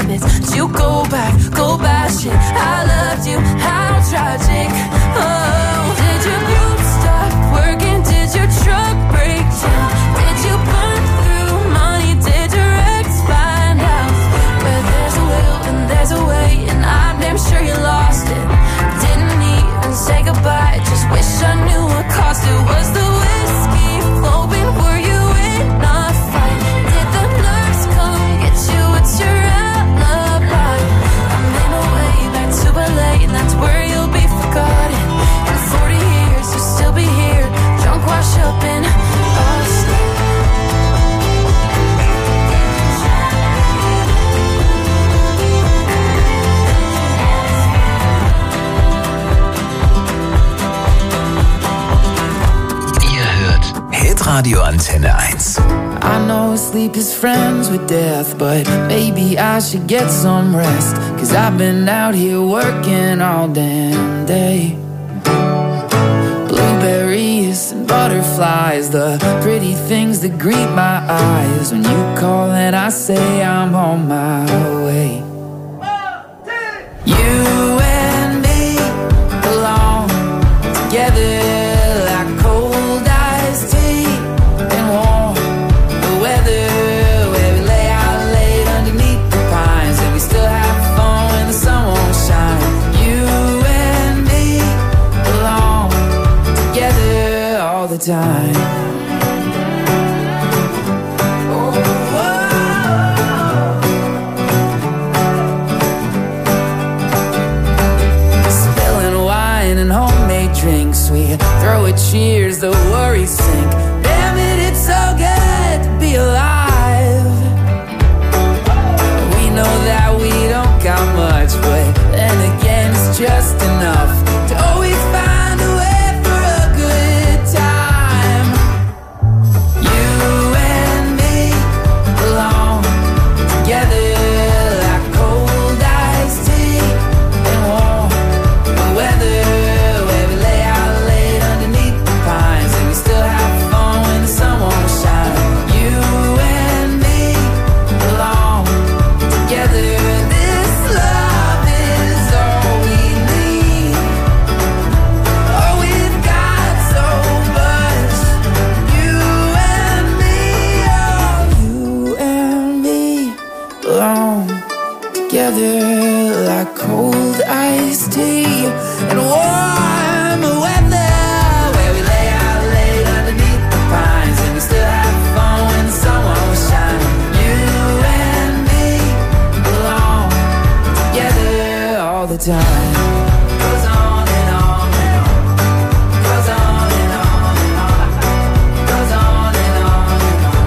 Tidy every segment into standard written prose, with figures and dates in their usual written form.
habits. Did you go back, go bad shit? I loved you, how tragic. Oh, did your group stop working? Did your truck break down? Did you burn through money? Did your ex find out? Where there's a will and there's a way, and I'm damn sure you lost it. Didn't even say goodbye, just wish I knew what cost it. Was the whiskey flowing? Were you in a fight? Did the nurse come get you? What's your alibi? I made my way back to LA, and that's where you'll be forgotten. In 40 years you'll still be here, drunk, wash up in us. Radio Antenne 1. I know sleep is friends with death, but maybe I should get some rest, 'cause I've been out here working all damn day. Blueberries and butterflies, the pretty things that greet my eyes. When you call and I say I'm on my way. You and me belong together like cold iced tea and warm the weather, where we lay out late underneath the pines, and we still have fun when the sun won't shine. You and me belong together all the time. Drinks, we throw a cheers, the worries sink. Damn it, it's so good to be alive. We know that we don't got much, but then again it's just enough to always find a way for a good time. You and me belong together like cold iced tea and warm the weather. Like cold iced tea and warm weather, where we lay out late underneath the pines, and we still have fun when the sun won't shine. You and me belong together all the time. Goes on and on and on. Goes on and on and on. Goes on and on and on.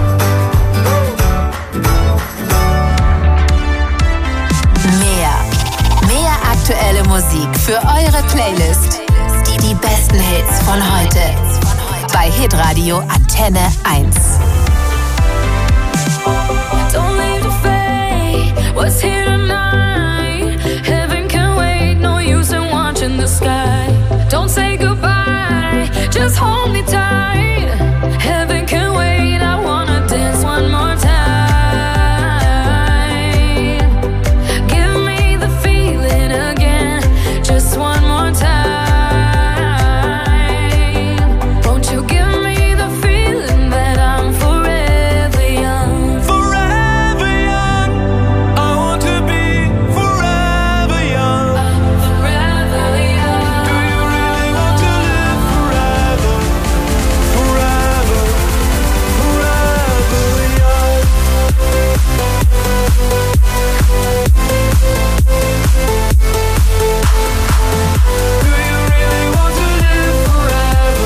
Mehr aktuelle Musik für eure Playlist. Die besten Hits von heute. Bei Hitradio Antenne 1. Don't leave the fate, what's here tonight? Heaven can wait, no use in watching the sky. Don't say goodbye, just hold me tight. Heaven can wait, I wanna dance one more time. Give me the feeling again, just one more time. Won't you give me the feeling that I'm forever young? Forever young, I want to be forever young. I'm forever young. Do you really want to live forever? Forever, forever young. Do you really want to live forever?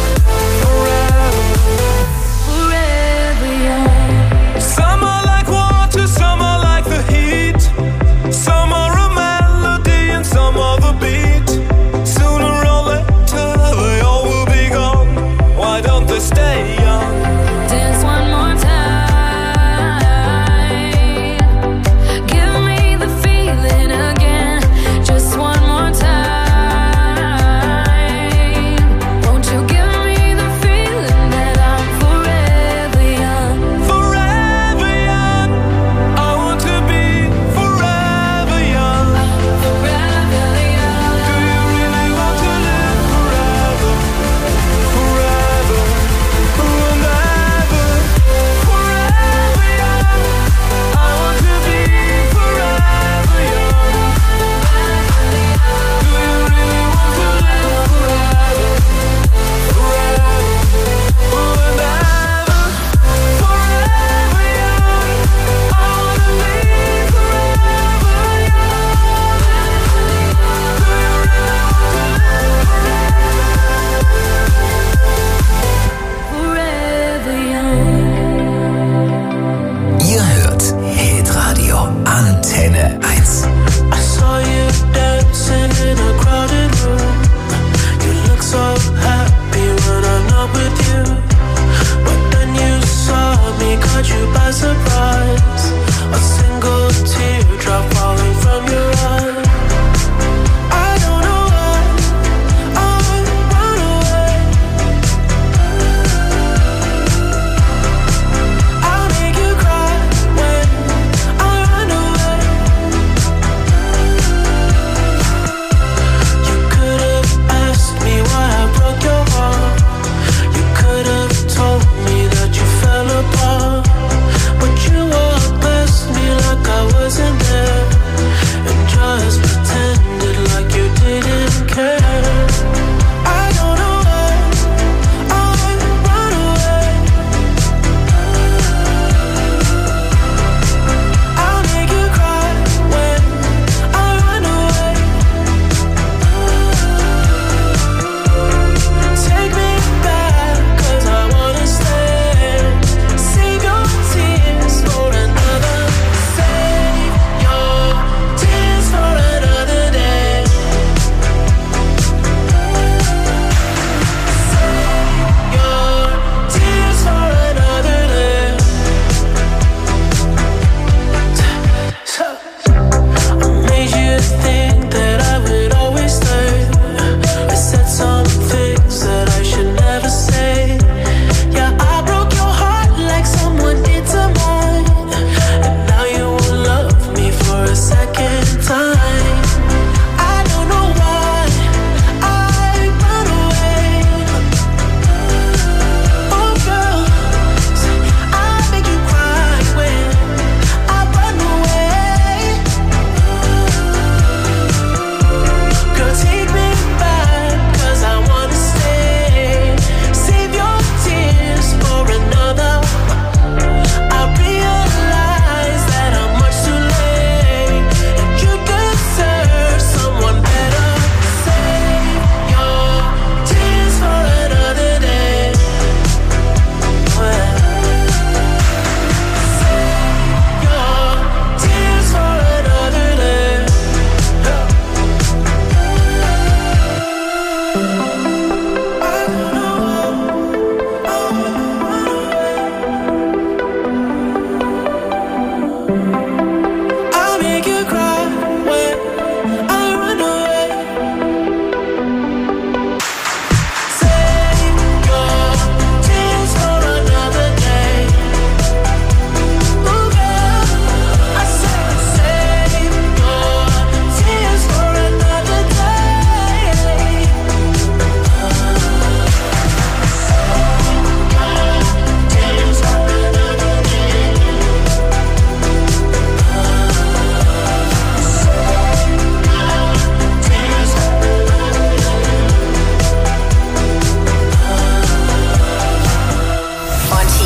Forever. Forever young. Some are like water, some are like the heat. Some are a melody and some are the beat. Sooner or later they all will be gone. Why don't they stay young? Dance one more time. Give me the feeling again, just one more time. Won't you give me the feeling that I'm forever young? Forever young, I want to be forever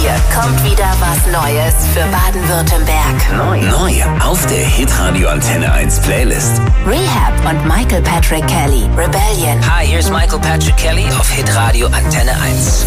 Hier kommt wieder was Neues für Baden-Württemberg. Neu auf der Hitradio Antenne 1 Playlist. Rehab und Michael Patrick Kelly, Rebellion. Hi, here's Michael Patrick Kelly auf Hitradio Antenne 1.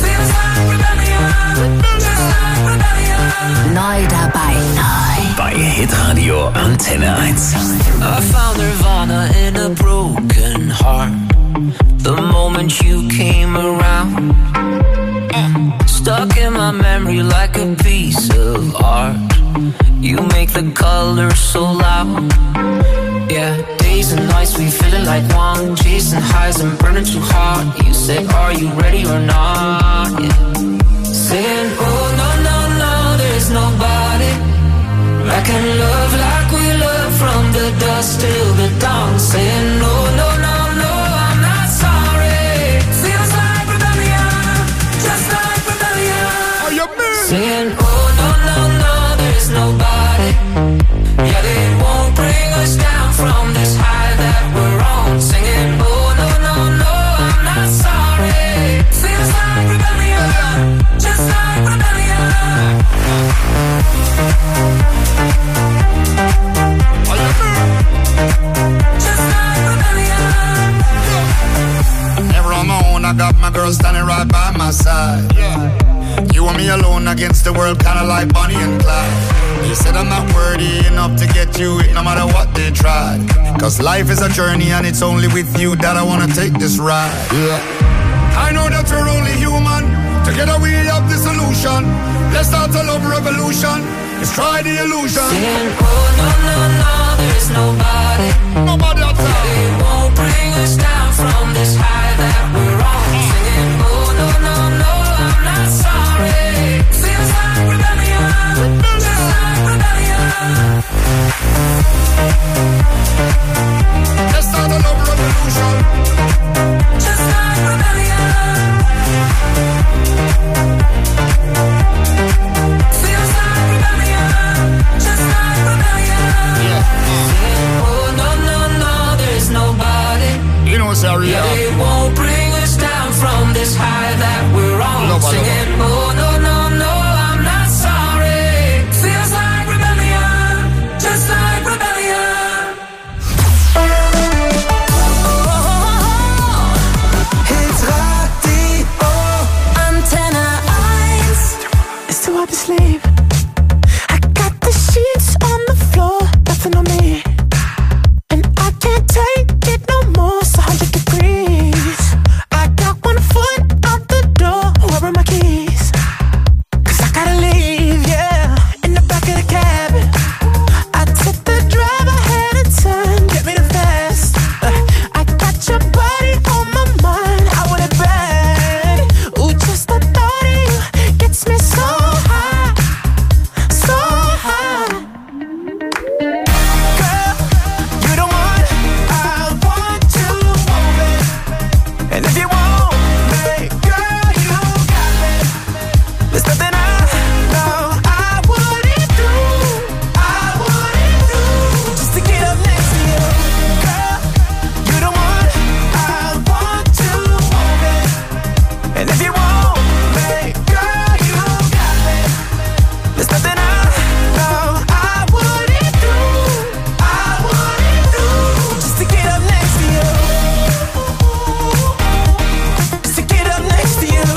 Neu dabei. Bei Hitradio Antenne 1. I found Nirvana in a broken heart. The moment you came around, stuck in my memory like a piece of art. You make the colors so loud. Yeah, days and nights we feeling like one, chasing highs and burning too hard. You said, are you ready or not? Yeah. Saying, oh no, no, no, there's nobody I can love like we love from the dusk till the dawn. Saying, no, no, no, no, I'm not sorry. Feels like rebellion, just like rebellion. Are you me? Saying, oh no, no, no, there's nobody. Yeah, they won't bring us down from this high that we're on. Singing, oh no, no, no, I'm not sorry. Feels like rebellion, just like rebellion. Never on my own, I got my girl standing right by my side. You and me alone against the world, kinda like Bonnie and Clyde. You said I'm not worthy enough to get you it, no matter what they tried. Cause life is a journey and it's only with you that I wanna take this ride. I know that we're only human, together we have the solution. Let's start a love revolution, let's try the illusion. Saying, oh no, no, no, there's nobody. Nobody outside. They won't bring us down from this high that we're on. Singing, oh no, no, no, I'm not sorry. Feels like rebellion, just like rebellion. Let's start a love revolution, just like rebellion. Feels like rebellion, just like rebellion. Saying, oh no, no, no, there's nobody. you know, sorry. Yeah, they won't bring us down from this high that we're on. Nobody. Singing, oh no, no, no, I'm not sorry. Feels like rebellion, just like rebellion. Hitradio Antenne 1. It's too hard to sleep. I got the sheets on the floor, nothing on me. And I can't take it no more, it's 100 degrees. I got one foot out the door, where are my keys? Cause I gotta leave, yeah, in the back of the cab. I took the drive, I had a turn, get me the fast. I got your body on my mind, I want it bad. Ooh, just the thought of you gets me so high, so high. Girl, you the one I want to move it. And if you want me, girl, you got me. There's nothing I know I wouldn't do, just to get up next to you. Girl, you the one I want to move it. And if you want me, girl, you got me. There's nothing I know I wouldn't do, just to get up next to you. Just to get up next to you.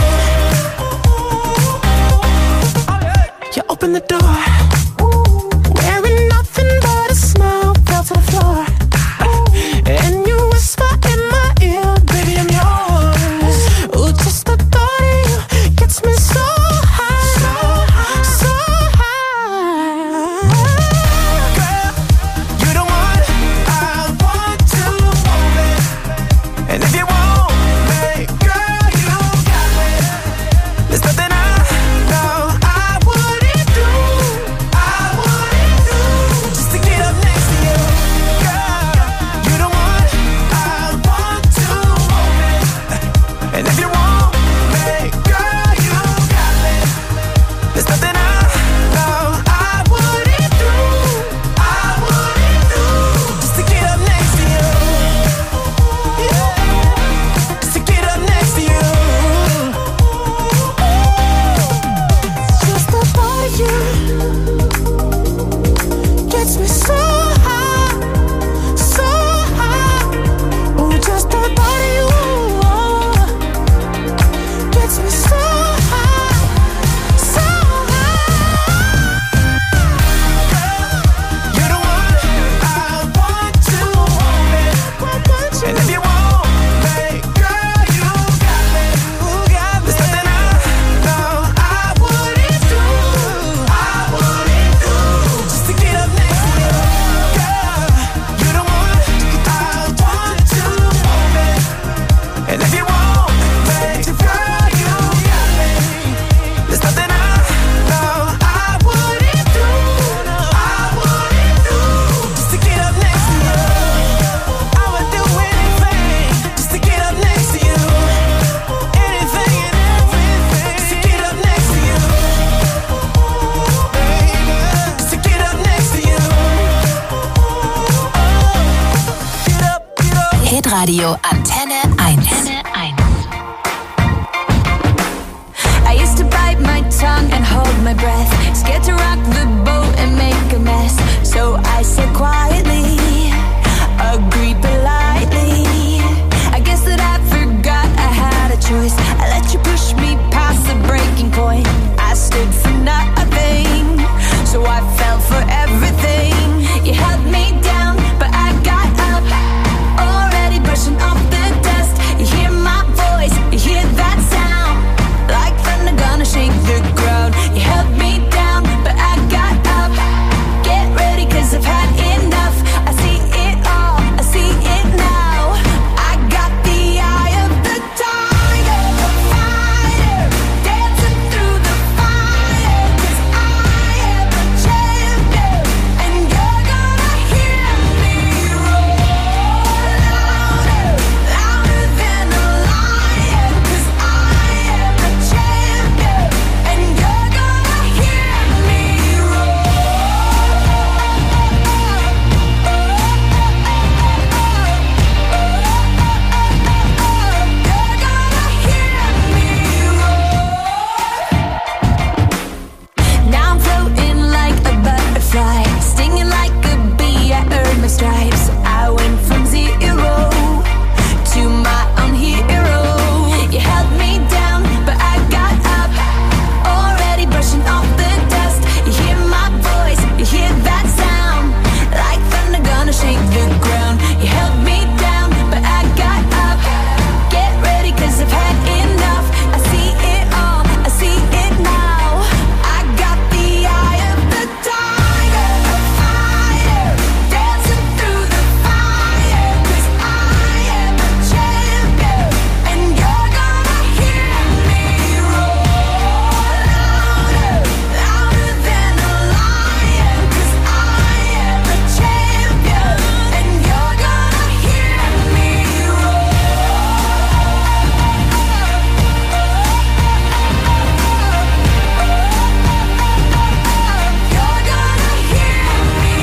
You open the door, wearing nothing but a smile, fell to the floor. And you whisper in my ear, baby, I'm yours. Ooh, just the thought of you gets me so high, so high. Girl, you the one I want to move it. And if you want me, girl, you got me. There's nothing I know I wouldn't do, Hitradio Antenne 1. I used to bite my tongue and hold my breath, scared to rock the boat and make a mess. So I said quietly, agreed politely. I guess that I forgot I had a choice. I let you push me past the breaking point. I stood for nothing, so I fell for everything. You held me down, but I got up, already brushing off the dust. You hear my voice, you hear that sound, like thunder gonna shake the ground. You held me down, but I got up. Get ready, 'cause I've had enough. I see it all, I see it now. I got the eye of the tiger, the fighter, dancing through the fire. 'Cause I am a champion, and you're gonna hear me roar louder, louder than a lion. 'Cause I am a champion, and you're gonna hear me roar. You're gonna hear me roar. Now I'm floating like a butterfly, stinging like a bee. I earned my stripes. I went from 0 to my own hero. You held me down, but I got up, already brushing off the dust. You hear my voice, you hear that sound, like thunder gonna shake the ground. You held me down, but I got up. Get ready, 'cause I've had enough. I see it all, I see it now. I got the eye of the tiger, a fighter, dancing through the fire. 'Cause I am a champion, and you're gonna hear me roar louder, louder than a lion. 'Cause I am a champion, and you're gonna hear me roar. You're gonna hear me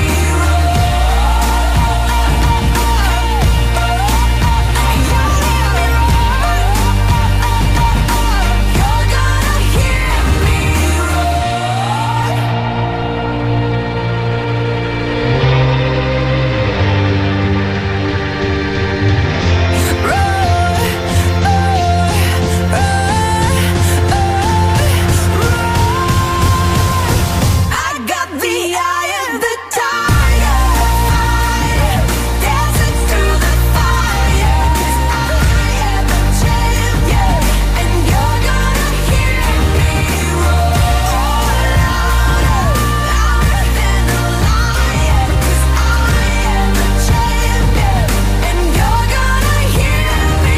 I got the eye of the tiger, dancing through the fire. 'Cause I am a champion, and you're gonna hear me roar louder, louder than a lion. 'Cause I am a champion, and you're gonna hear me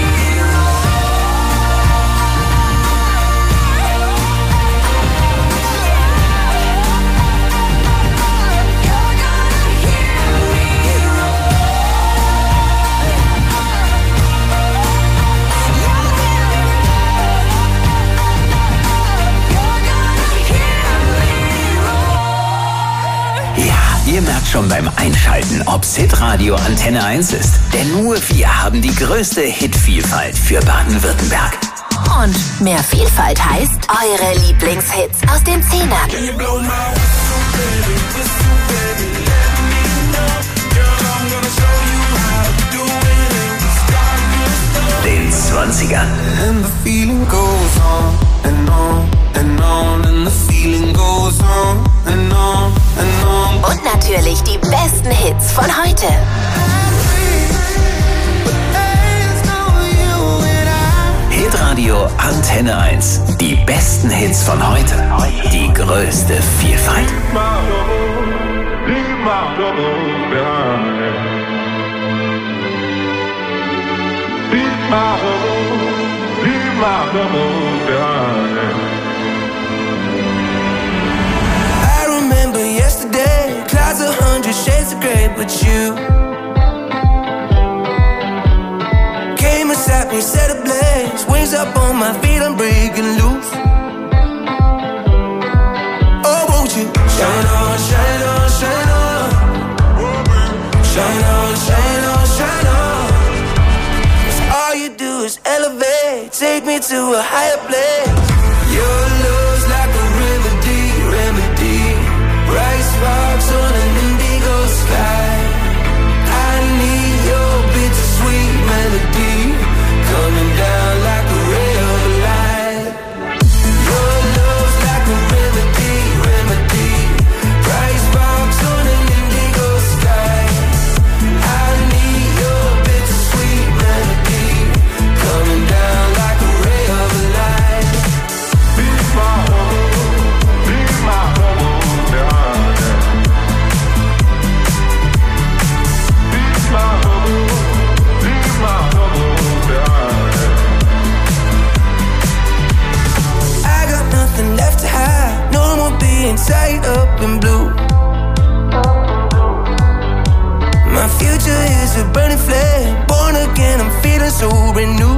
Ja, ihr merkt schon beim Einschalten, ob's Hitradio Antenne 1 ist. Denn nur wir haben die größte Hitvielfalt für Baden-Württemberg. Und mehr Vielfalt heißt eure Lieblingshits aus den 10ern. Den 20ern. And the feeling goes on and on and on, and the feeling goes on and on and on. Und natürlich die besten Hits von heute. Hitradio Antenne 1. Die besten Hits von heute. Die größte Vielfalt. Leave my troubles behind. Leave my troubles behind. I remember yesterday, clouds 100 shades of grey, but you came and sat me, set ablaze, wings up on my feet, I'm breaking loose. Oh, won't you shine on, shine on, shine on, shine on, shine on, shine on. to a higher place. Your love's like a remedy. Bright sparks on an indigo sky. I need your bittersweet melody coming down like a ray of light. Your love's like a remedy. Bright sparks on an indigo sky. I need your bittersweet melody coming down like a ray of light. Be my I got nothing left to hide. No more being tied up in blue. My future is a burning flame. Born again, I'm feeling so renewed.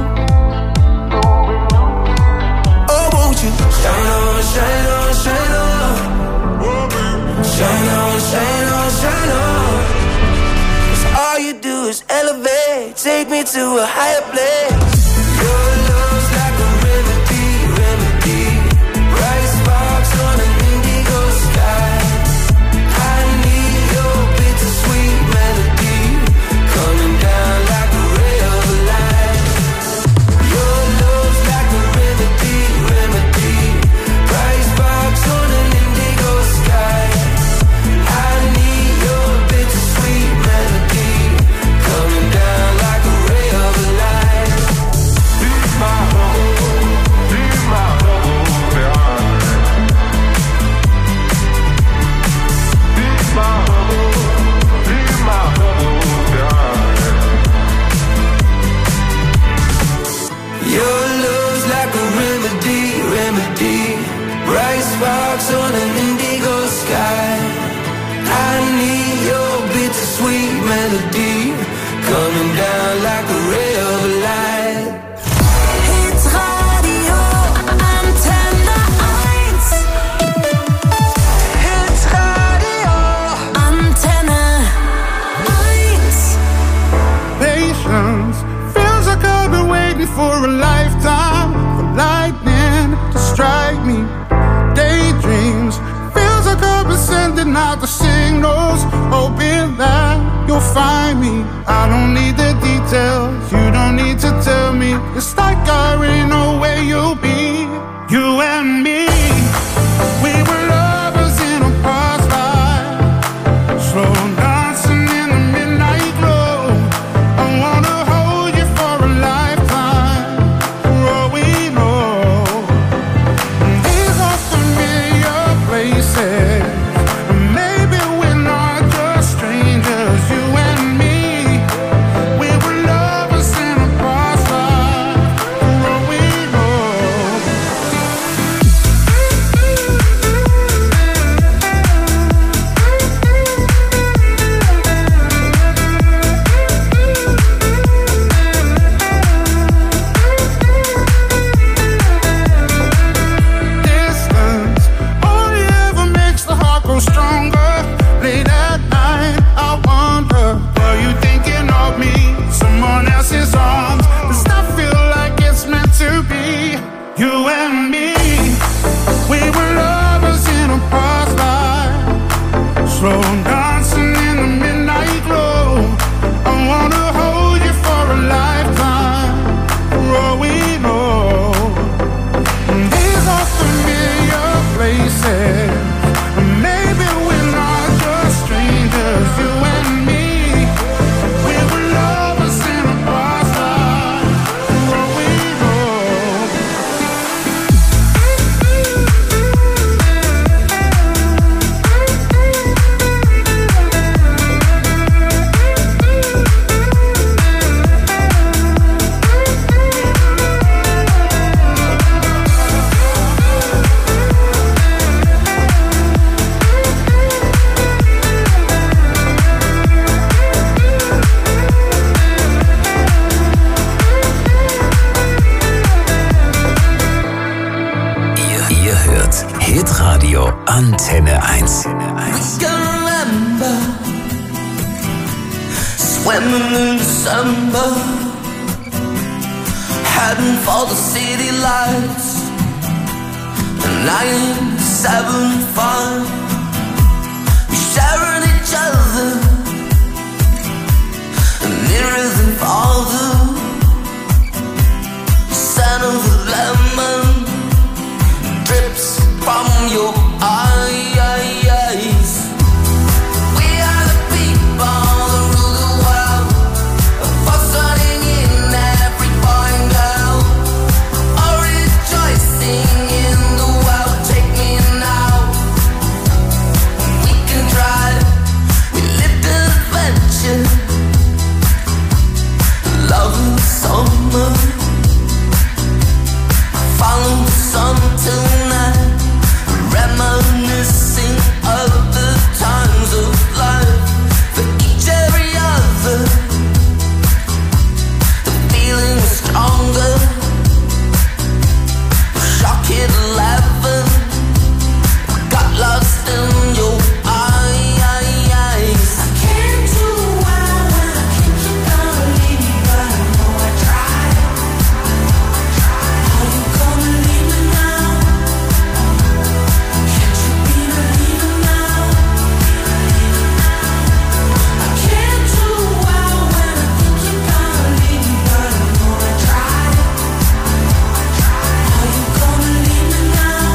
Oh, won't you shine on, shine on, shine on. Shine on, shine on, shine on. 'Cause all you do is elevate. Take me to a higher place. Your love's like a remedy. Bright sparks on an indigo sky. I need your bittersweet melody coming down like a ray of light. Your love's like a remedy. Bright sparks on an indigo sky. I need your bittersweet melody coming down like a ray of light. Be my home, behind. Be my home, behind. Your love's like a remedy. Bright sparks on an indigo sky. I need your bittersweet melody coming down like a ray of light. Hit Radio Antenne 1. Hit Radio Antenne 1. Patience feels like I've been waiting for a lifetime for lightning to strike me. Daydreams feels like I've been sending out the signals, hoping that you'll find me. I don't need the details, you don't need to tell me. It's like I already know where you'll be. You and me, we were lovers in a past life, slow dancing in the midnight glow. I wanna hold you for a lifetime, for all we know. These are familiar places, and maybe we're not just strangers. You and me, we were lovers in a past life, for all we know. Distance only ever makes the heart grow stronger. Late at night, I wonder, are you thinking of me? Someone else's arms. Does that feel like it's meant to be? You and me, we were lovers in a past life, slow dancing in the midnight glow. I wanna hold you for a lifetime, for all we know. These are familiar places, and maybe we're not just strangers. You and me, we were lovers in a past life, for all we know. Ihr hört Hitradio Antenne 1. Gonna remember swimming in December, heading for the city lights. 975, we sharing each other, nearer than farther. Scent of the lemon drips from your eyes. We are the people that rule the world, fussing in every boy and girl, all rejoicing in the world. Take me now, we can drive, we live the adventure, love and summer, follow the sun till night, reminiscing of the times of life. For each every other, the feeling is stronger. Shock hit 11, got lost in your eyes. I can't do well when I think you're gonna leave me, but I know I tried. Are you gonna leave me now? Can't you be the leader now? I can't do well when I think you're gonna leave me, but I know I tried. Are you gonna leave me now?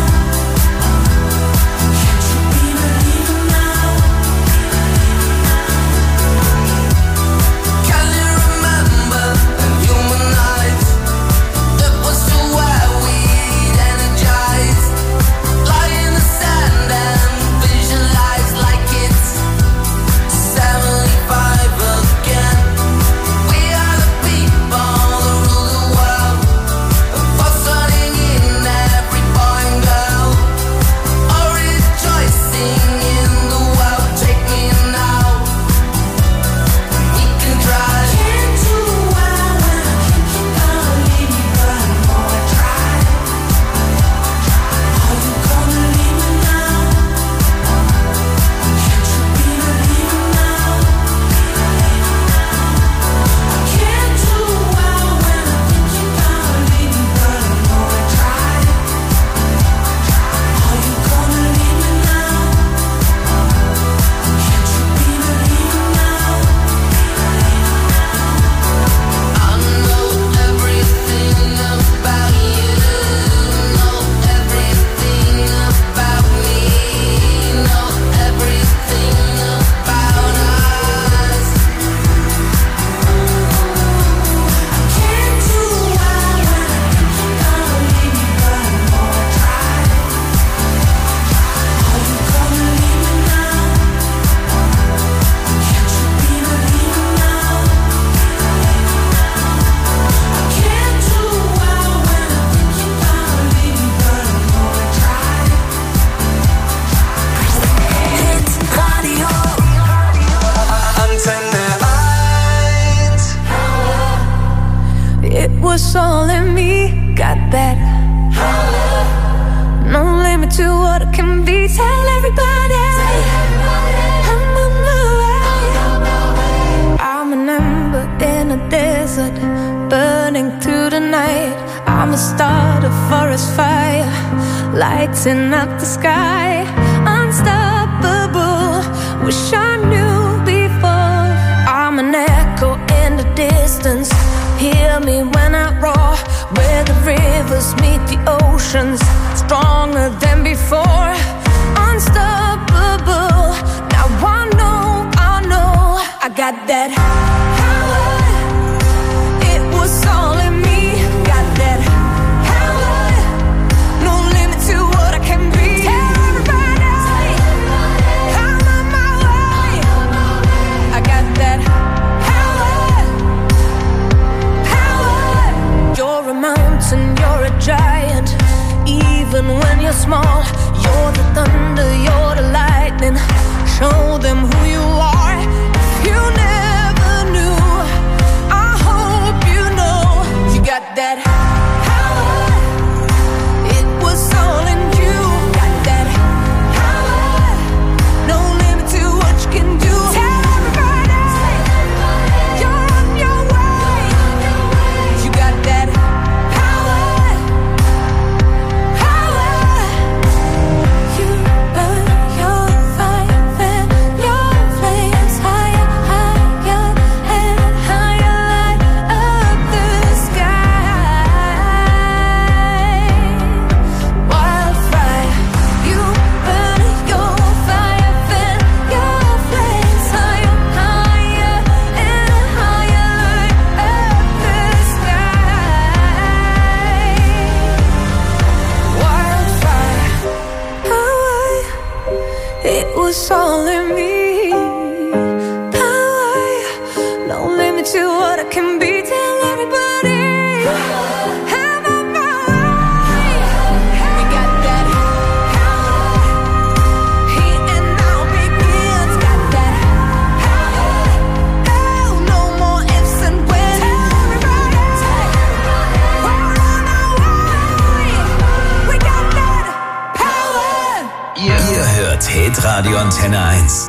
Can't you be the leader now? Can you remember the human nights? It was so where we'd energize, lie in the sand and visualize like it's 75 again. We are the people that rule the world, fussing in every boy and girl, all rejoicing in the world. Take me now, we can drive. Can't do well when I think you're gonna leave me, but I know I tried. Are you gonna leave me now? Can't you be the leader now? I can't do well when I think you're gonna leave me, but I know I tried. Are you gonna leave me now? Can't you be the leader now? I know everything about you, know everything about me, know everything about us. I can't do well when I think you're gonna leave me, but I know I tried. Are you gonna leave me now? Can't you be the leader now? I can't do well when I think you're gonna leave me, but I know I tried. Hit Radio Antenne 1. It was all in me, got that. No limit to what I can be. Tell everybody I'm on my way. I'm an ember in a desert, burning through the night. I'm a start, a forest fire, lighting up the sky. Unstoppable, wish I knew before. I'm an echo in the distance, hear me when I roar. Where the rivers meet the oceans, stronger than before. Unstoppable, now I know I got that power. It was all in me, got that power. No limit to what I can be. Tell everybody I'm on my way. I got that power. You're a mountain, you're a giant. Even when you're small, you're It was all in me. Power, no limit to what I can be. Tell everybody. Have I right? We got that power. Here and now begins. Got that power. Oh, no more ifs and when. Tell everybody. We're on our way. We got that power. Ihr hört Hitradio Antenne 1.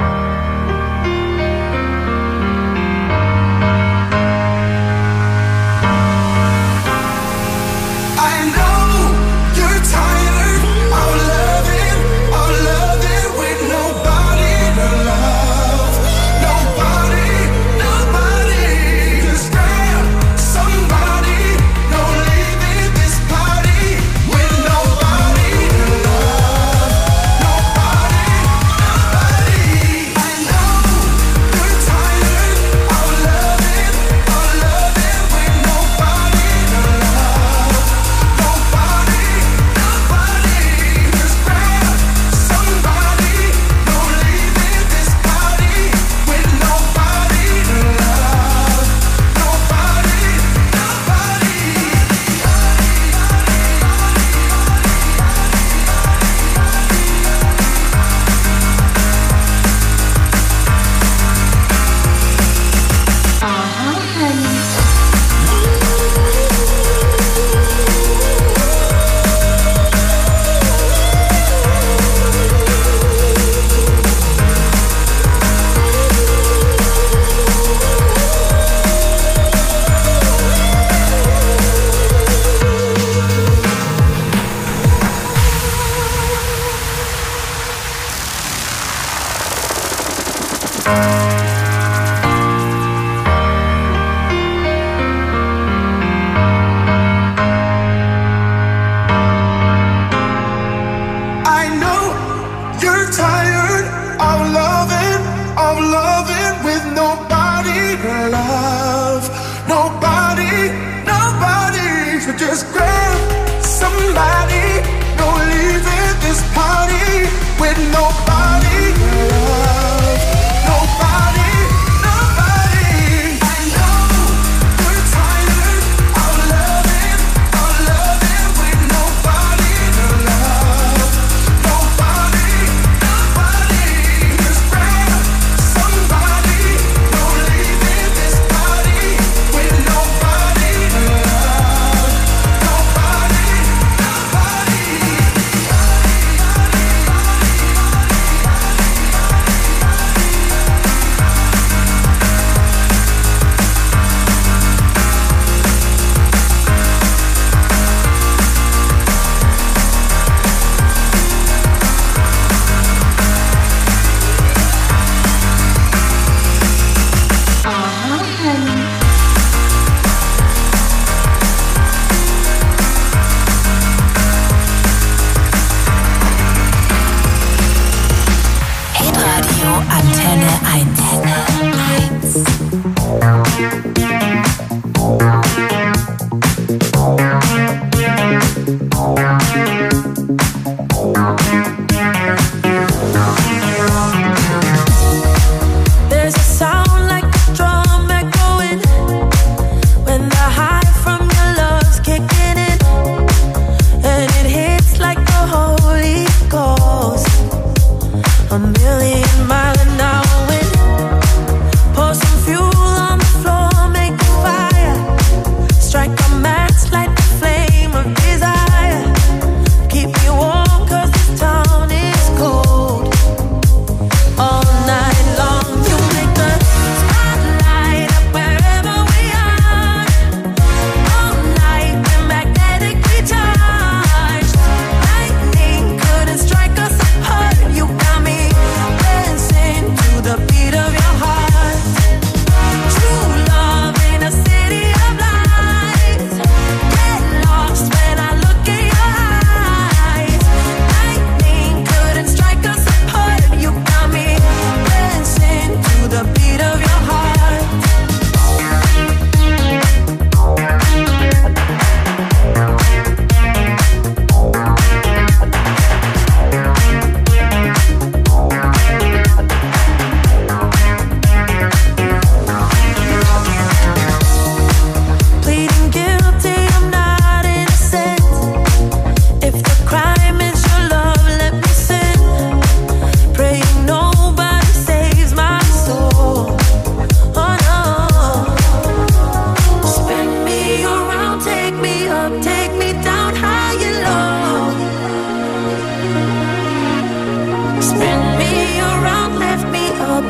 Dancing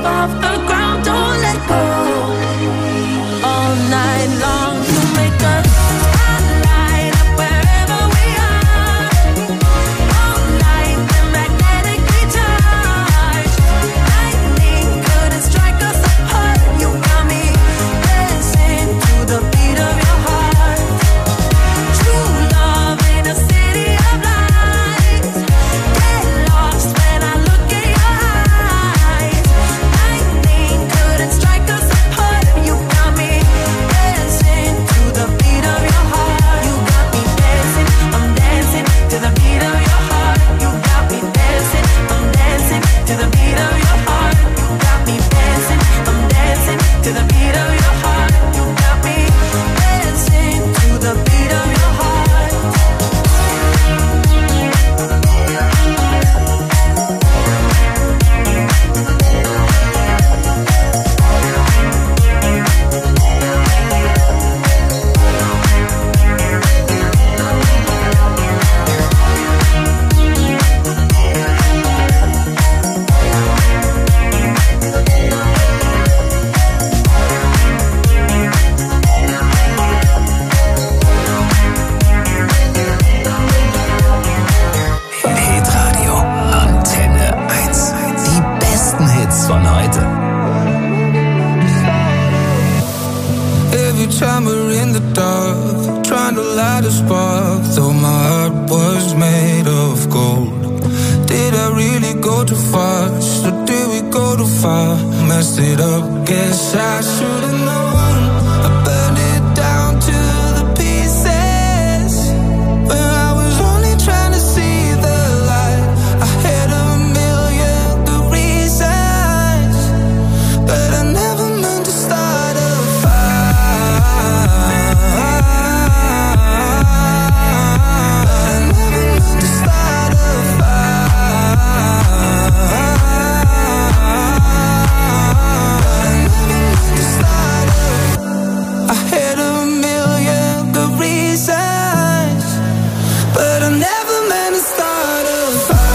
up off the ground, don't let go. All night long, you make us light up wherever we are. All night, we're magnetically charged. Lightning couldn't strike us apart. You got me dancing to the beat of your heart. True love in a city of lights. Get lost when I look in your eyes. Lightning couldn't strike us apart. You got me dancing to the beat of your heart. You got me dancing, I'm dancing to the beat of your heart. You got me dancing, I'm dancing to the beat of your heart. You got me dancing, I'm dancing to the beat of your heart. You got me dancing to the beat of your heart. Hitradio Antenne 1. Die besten Hits von heute. Every time we're in the dark, trying to light a spark, though my heart was made of gold. Did I really go too fast, or did we go too far? Messed it up, guess I should've known. I burned it down to the pieces, when I was only trying to see the light. I had a million good reasons, but I never meant to start a fire. I never meant to start a fire. I had a million good reasons, but I never meant to start a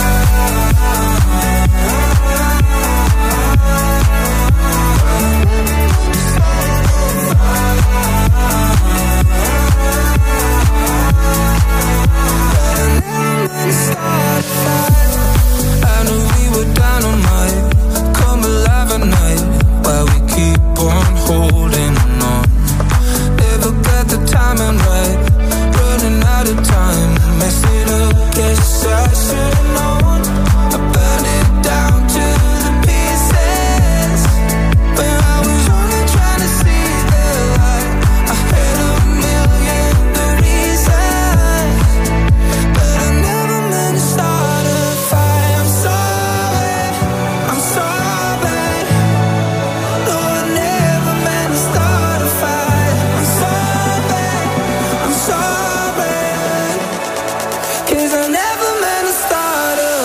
I knew we were dynamite, come alive at night, while we keep on holding on. Never got the timing right, running out of time, mess it up, guess I should've known. I burned it down to the pieces, when I was only trying to see the light. I had a million good reasons, but I never meant to start a fight. I'm sorry, I'm sorry. No, I never meant to start a fight. I'm sorry, 'cause I never meant to start a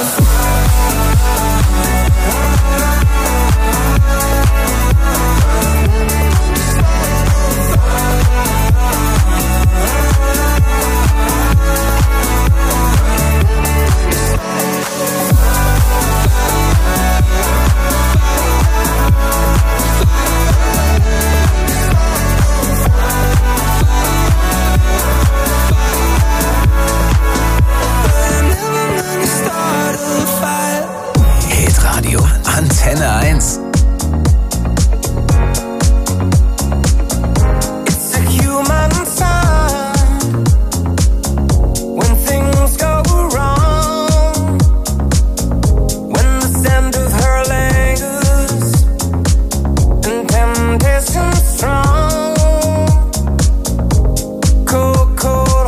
Hitradio Antenne 1. It's a human sign when things go wrong, when the scent of her lingers and temptation strong. Cold, cold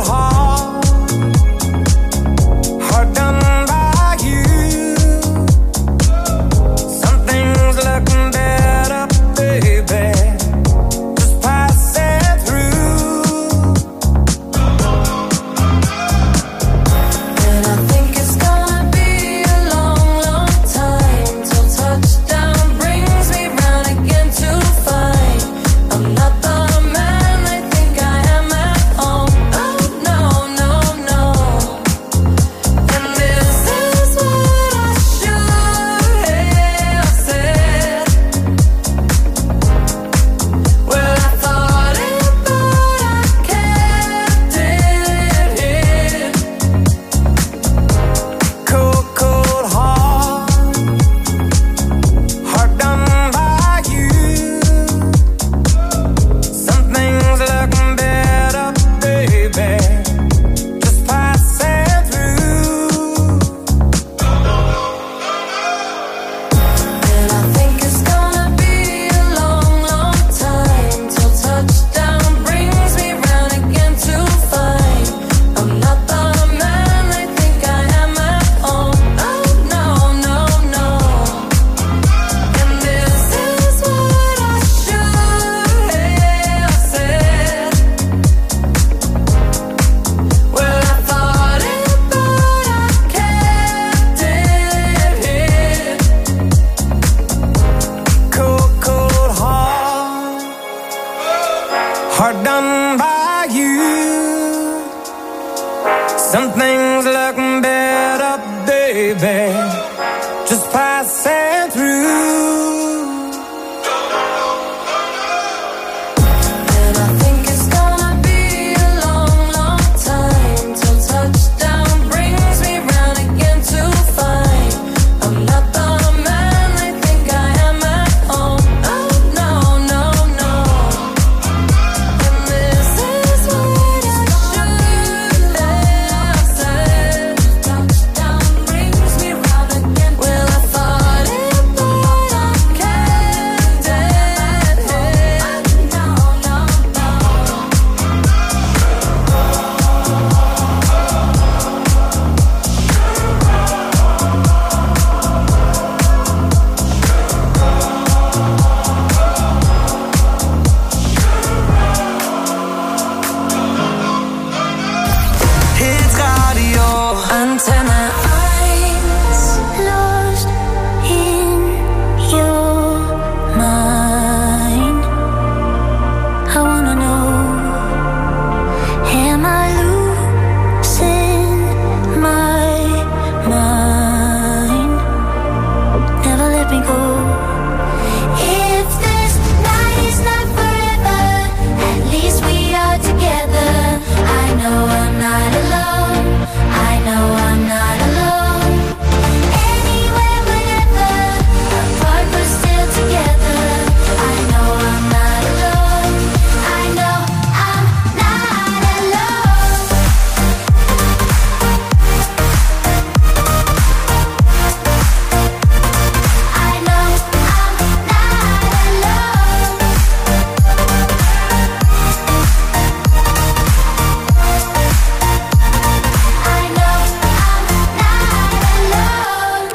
heart done by you. Some things just passing through. And I think it's gonna be a long, long time till touchdown brings me round again to find I'm not the man they think I am at home. Oh no, no, no. And this is what I should have said. Touchdown brings me round again. Well, I thought it, but I kept it. No, no, no. Hit Radio. Antenne 1. Lost in your mind. I wanna know, am I losing my mind? Never let me go. If this night is not forever, at least we are together. I know I'm not alone. I know I'm not alone. Anywhere, whenever, apart but still together. I know I'm not alone. I know I'm not alone. I know I'm not alone. I know I'm not alone.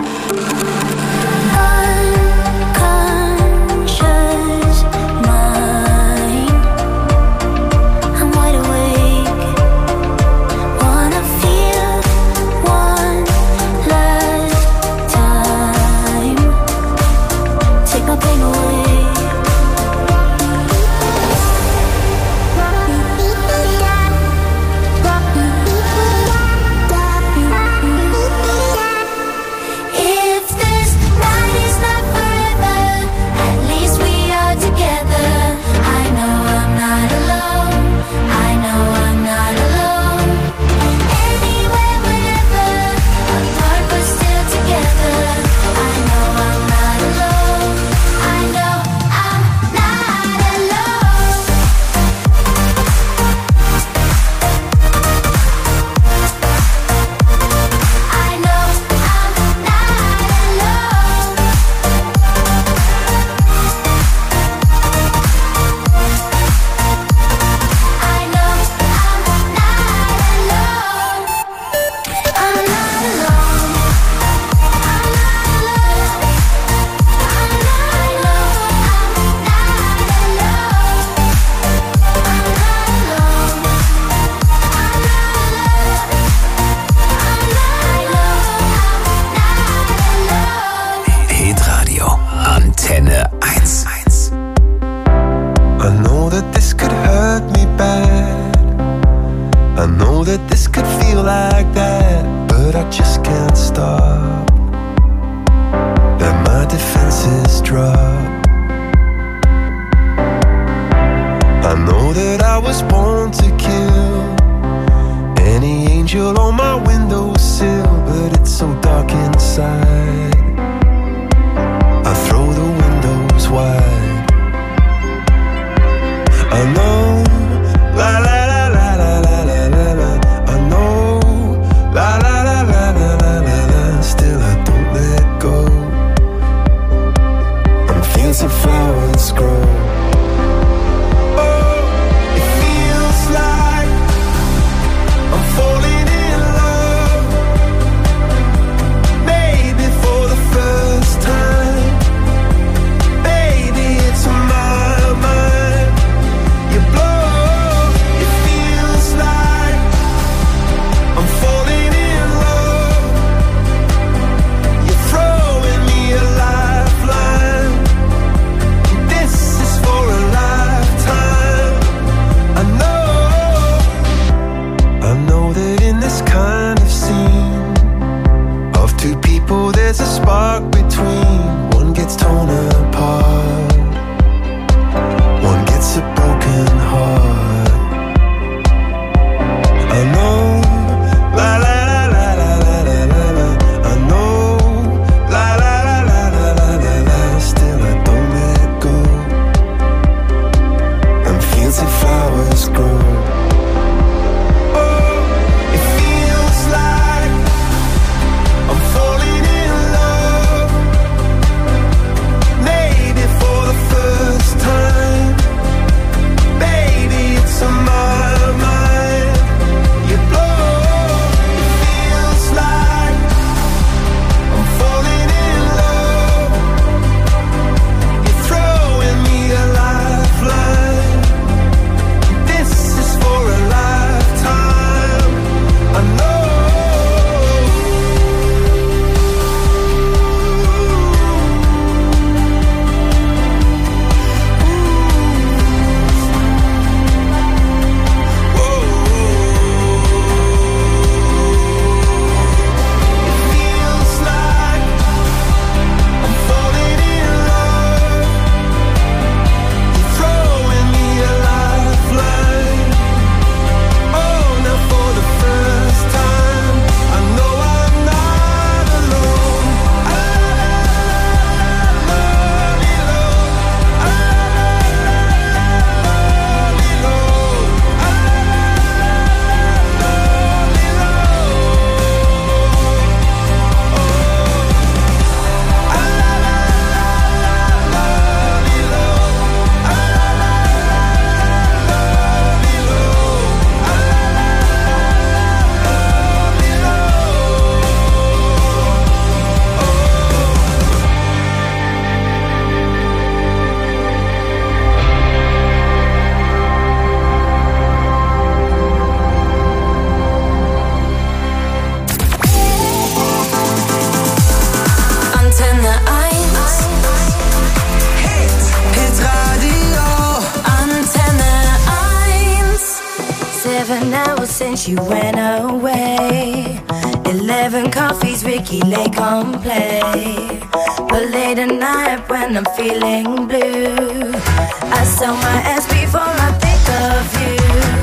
Unconscious mind, I'm wide awake. Wanna feel one last time. Take my pain away. If this spark between. One gets torn apart, one gets a broken heart. I know, la la la la la la la la. I know, la la la la la la la la. Still I don't let go, and fields of flowers grow. Oh, it feels like I'm falling in love, maybe for the first time. Baby, it's on my mind. You blow. It feels like I'm falling in love. You're throwing me a lifeline. This is for a lifetime. I know. Feels like I'm falling in love. You're throwing me a lifeline. Oh, now for the first time, I know I'm not alone. Antenne 1. Hit Radio. Antenne 1. 7 hours since you went away. 11 coffees, Ricky Lake on play. But late at night when I'm feeling blue, I sell my ass before I think of you.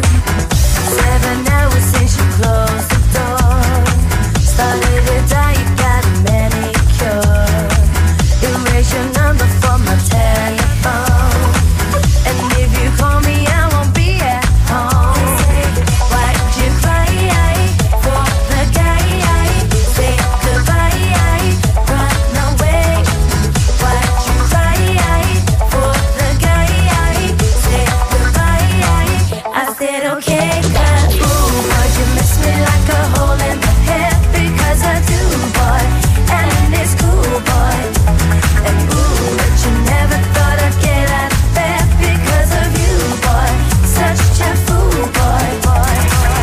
7 hours since you closed the door. Started to die, you got a manicure. Erase your number from my telephone. And if you call me, I won't be at home. Why'd you cry for the guy? Say goodbye, run away. Why'd you cry for the guy? Say goodbye. I said okay, 'cause ooh, boy, you miss me like a hole in the head. Because I do, boy, and it's cool, boy. And ooh, but you never thought I'd get out of bed because of you, boy. Such a fool, boy, boy.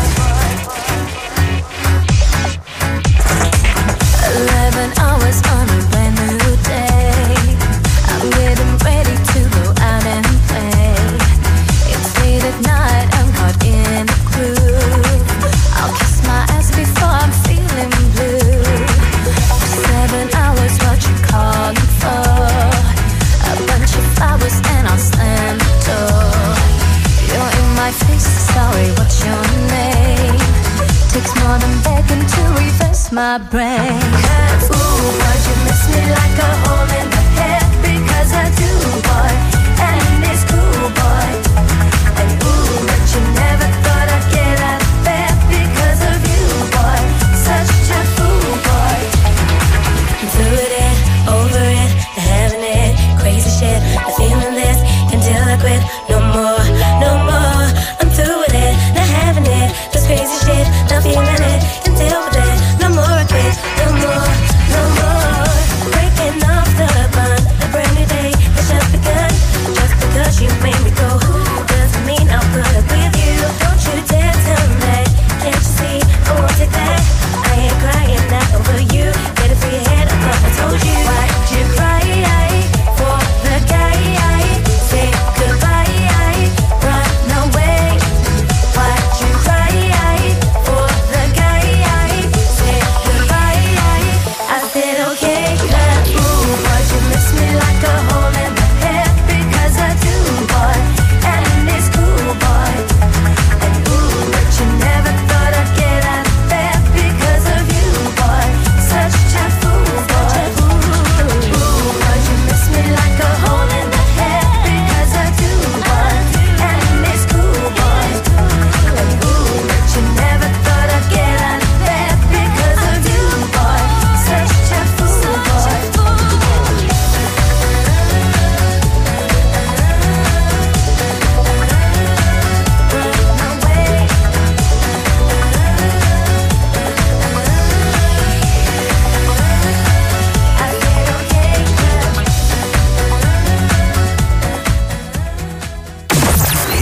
11 hours on a brand new day. I'm getting ready to go out and play. It's late at night, I'm caught in a groove. I'll kiss my ass before I'm feeling blue. 7 hours, what you calling for? A bunch of flowers and I'll slam the door. You're in my face, sorry, what's your name? Takes more than begging to reverse my brain. Ooh, but you miss me like a hole in the head. Because I do, boy, and it's cool, boy. And ooh, but you never thought I'd get out of bed because of you, boy. Such a fool, boy. I'm through with it, over it, having it, crazy shit. I'm feeling this until I quit. No more, no more. I'm through with it, not having it, this crazy shit. Not feeling it until we're dead. No more I quit, no more.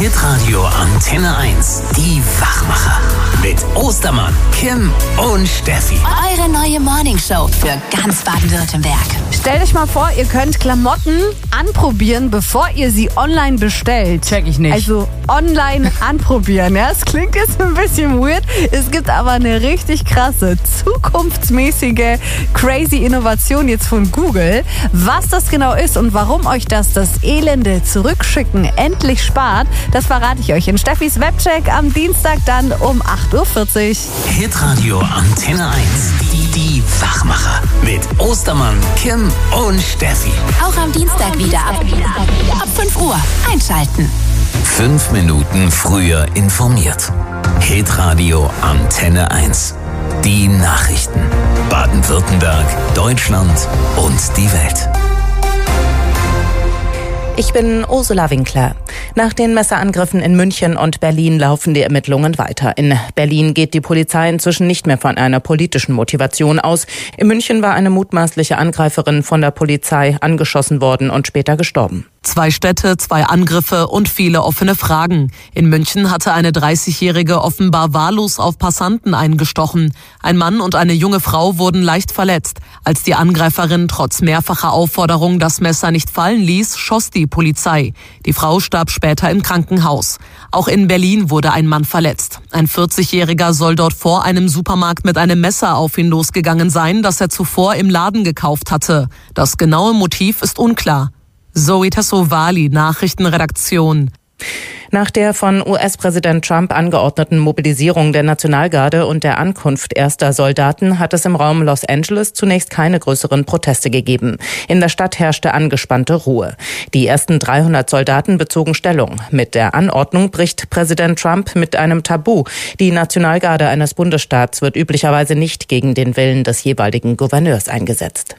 Hitradio Antenne 1. Die Wachmacher. Mit Ostermann, Kim und Steffi. Eure neue Morningshow für ganz Baden-Württemberg. Stellt euch mal vor, ihr könnt Klamotten anprobieren, bevor ihr sie online bestellt. Check ich nicht. Also online anprobieren, ja? Es klingt jetzt ein bisschen weird. Es gibt aber eine richtig krasse, zukunftsmäßige, crazy Innovation jetzt von Google. Was das genau ist und warum euch das elende Zurückschicken endlich spart, das verrate ich euch in Steffis Webcheck am Dienstag dann um 8.40 Uhr. Hitradio Antenne 1. Die Wachmacher. Mit Ostermann, Kim und Steffi. Auch am Dienstag wieder ab 5 Uhr einschalten. 5 Minuten früher informiert. Hitradio Antenne 1. Die Nachrichten. Baden-Württemberg, Deutschland und die Welt. Ich bin Ursula Winkler. Nach den Messerangriffen in München und Berlin laufen die Ermittlungen weiter. In Berlin geht die Polizei inzwischen nicht mehr von einer politischen Motivation aus. In München war eine mutmaßliche Angreiferin von der Polizei angeschossen worden und später gestorben. 2 Städte, 2 Angriffe und viele offene Fragen. In München hatte eine 30-Jährige offenbar wahllos auf Passanten eingestochen. Ein Mann und eine junge Frau wurden leicht verletzt. Als die Angreiferin trotz mehrfacher Aufforderung das Messer nicht fallen ließ, schoss die Polizei. Die Frau starb später im Krankenhaus. Auch in Berlin wurde ein Mann verletzt. Ein 40-Jähriger soll dort vor einem Supermarkt mit einem Messer auf ihn losgegangen sein, das er zuvor im Laden gekauft hatte. Das genaue Motiv ist unklar. Zoe Tassovali, Nachrichtenredaktion. Nach der von US-Präsident Trump angeordneten Mobilisierung der Nationalgarde und der Ankunft erster Soldaten hat es im Raum Los Angeles zunächst keine größeren Proteste gegeben. In der Stadt herrschte angespannte Ruhe. Die ersten 300 Soldaten bezogen Stellung. Mit der Anordnung bricht Präsident Trump mit einem Tabu. Die Nationalgarde eines Bundesstaats wird üblicherweise nicht gegen den Willen des jeweiligen Gouverneurs eingesetzt.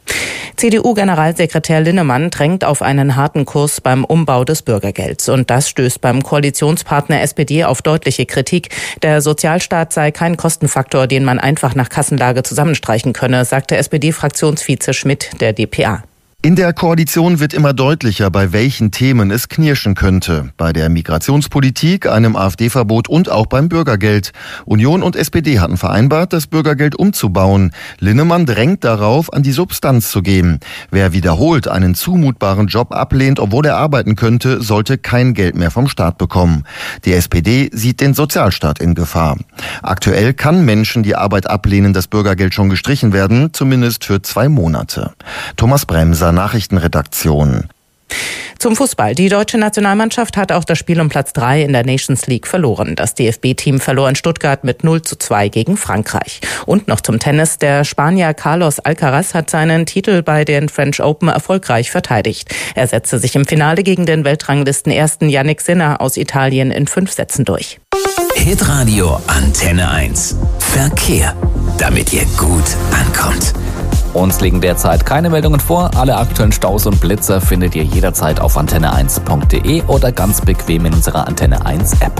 CDU-Generalsekretär Linnemann drängt auf einen harten Kurs beim Umbau des Bürgergelds. Und das stößt beim Koalitionspartner SPD auf deutliche Kritik. Der Sozialstaat sei kein Kostenfaktor, den man einfach nach Kassenlage zusammenstreichen könne, sagte SPD-Fraktionsvize Schmidt der dpa. In der Koalition wird immer deutlicher, bei welchen Themen es knirschen könnte. Bei der Migrationspolitik, einem AfD-Verbot und auch beim Bürgergeld. Union und SPD hatten vereinbart, das Bürgergeld umzubauen. Linnemann drängt darauf, an die Substanz zu gehen. Wer wiederholt einen zumutbaren Job ablehnt, obwohl er arbeiten könnte, sollte kein Geld mehr vom Staat bekommen. Die SPD sieht den Sozialstaat in Gefahr. Aktuell kann Menschen, die Arbeit ablehnen, das Bürgergeld schon gestrichen werden, zumindest für 2 Monate. Thomas Bremser, Nachrichtenredaktion. Zum Fußball. Die deutsche Nationalmannschaft hat auch das Spiel um Platz 3 in der Nations League verloren. Das DFB-Team verlor in Stuttgart mit 0:2 gegen Frankreich. Und noch zum Tennis. Der Spanier Carlos Alcaraz hat seinen Titel bei den French Open erfolgreich verteidigt. Er setzte sich im Finale gegen den Weltranglistenersten Jannik Sinner aus Italien in 5 Sätzen durch. Hitradio Antenne 1. Verkehr. Damit ihr gut ankommt. Uns liegen derzeit keine Meldungen vor. Alle aktuellen Staus und Blitzer findet ihr jederzeit auf antenne1.de oder ganz bequem in unserer Antenne 1 App.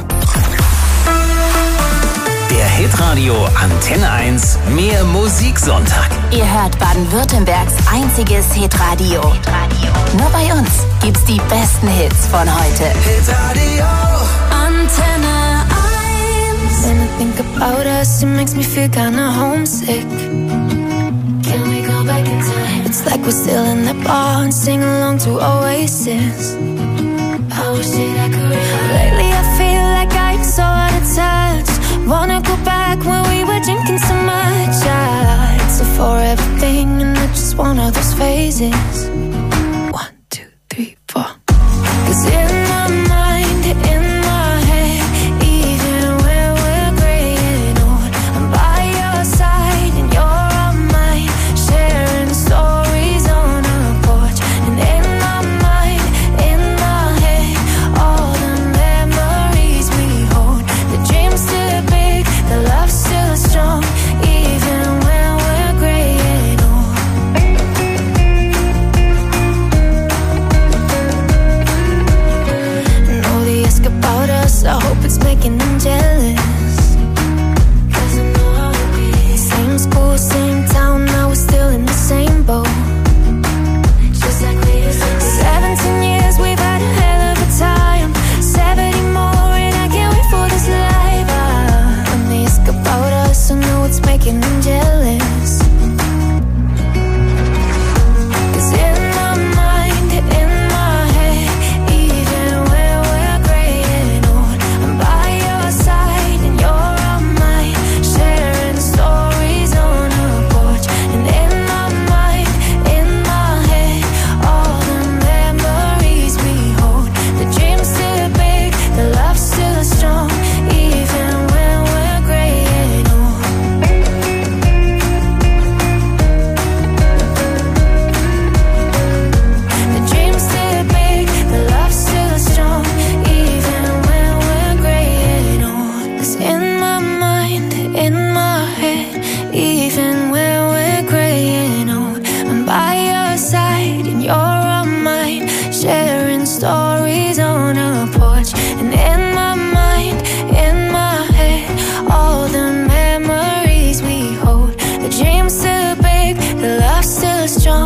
Der Hitradio Antenne 1 Mehr Musiksonntag. Ihr hört Baden-Württembergs einziges Hitradio. Nur bei uns gibt's die besten Hits von heute. Hitradio Antenne 1. When I think about us, it makes me feel kinda homesick. It's like we're still in the bar and sing along to Oasis. I wish that I could. Lately I feel like I'm so out of touch. Wanna go back when we were drinking so much. It's a forever thing and I just want all those phases. 1, 2, 3, 4. 'Cause in my mind, in my head, even when we're graying old, I'm by your side and you're on mine, sharing stories on a porch. And in my mind, in my head, all the memories we hold. The dream's still big, the love's still strong, even when we're graying old.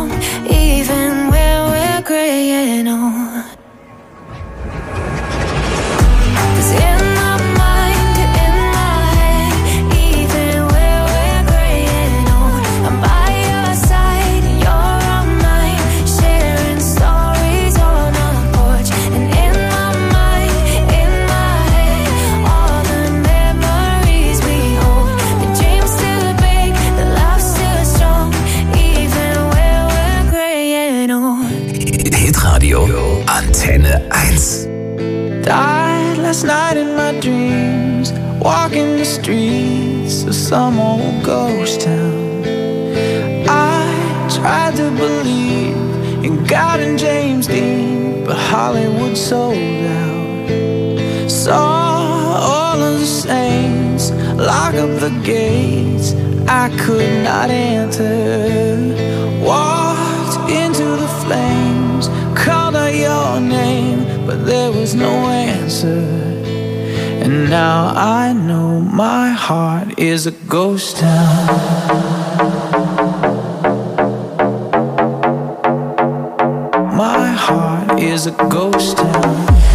strong, even when we're graying old. 'Cause in my mind, in my head, even when we're graying old, I'm by your side, you're on mine, sharing stories on our porch. And in my mind, in my head, all the memories we hold. The dreams still big, the love still strong, even when we're graying old. Hitradio Antenne 1. Died last night in my dreams, walking the streets of some old ghost town. I tried to believe in God and James Dean, but Hollywood sold out. Saw all of the saints lock up the gates I could not enter. Walked into the flames, called out your name, but there was no answer. And now I know my heart is a ghost town. My heart is a ghost town.